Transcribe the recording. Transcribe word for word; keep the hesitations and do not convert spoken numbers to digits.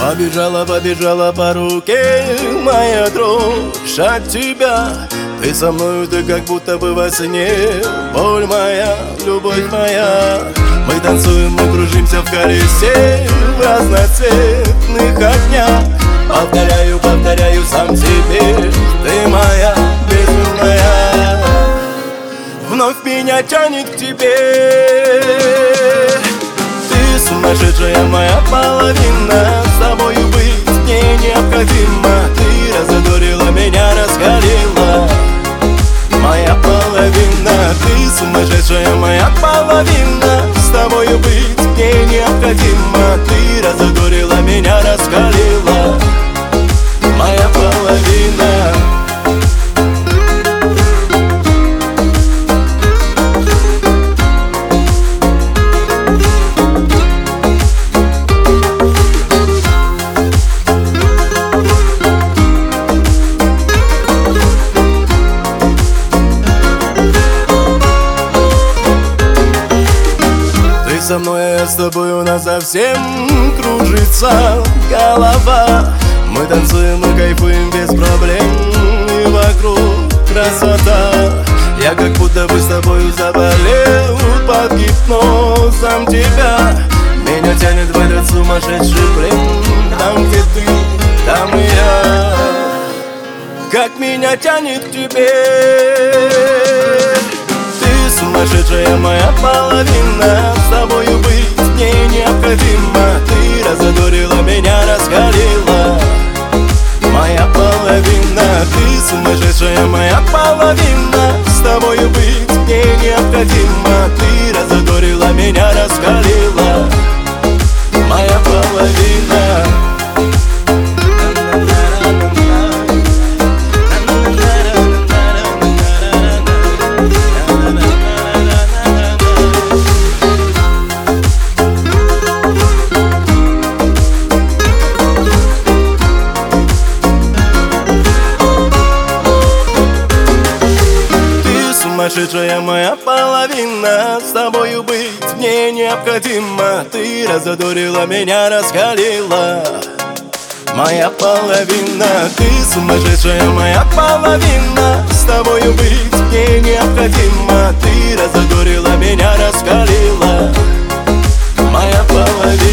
Побежала, побежала по руке моя дрожь от тебя. Ты со мною, ты как будто бы во сне. Боль моя, любовь моя. Мы танцуем, мы кружимся в колесе в разноцветных огнях. Повторяю, повторяю сам себе: ты моя, безумная. Вновь меня тянет к тебе. Ты сумасшедшая моя половина. С тобою быть мне необходимо. Ты разодорила меня, раскалила. Моя половина, ты сумасшедшая моя половина. С тобою быть мне необходимо. Ты разодорила меня, раскалила. Моя половина. Со мной, а с тобой у нас совсем кружится голова. Мы танцуем и кайфуем без проблем, и вокруг красота. Я как будто бы с тобою заболел под гипнозом тебя. Меня тянет в этот сумасшедший плен. Там, где ты, там и я. Как меня тянет к тебе. Сумасшедшая моя половина. С тобою быть мне необходимо. Ты разодорила меня, раскалила. Моя половина. Ты сумасшедшая моя половина. С тобою быть мне необходимо. Ты разодорила меня, раскалила. Моя половина. Сумасшедшая моя половина. С тобою быть мне необходимо. Ты разодорила меня, раскалила. Моя половина. Ты сумасшедшая моя половина. С тобою быть мне необходимо. Ты разодорила меня, раскалила. Моя половина.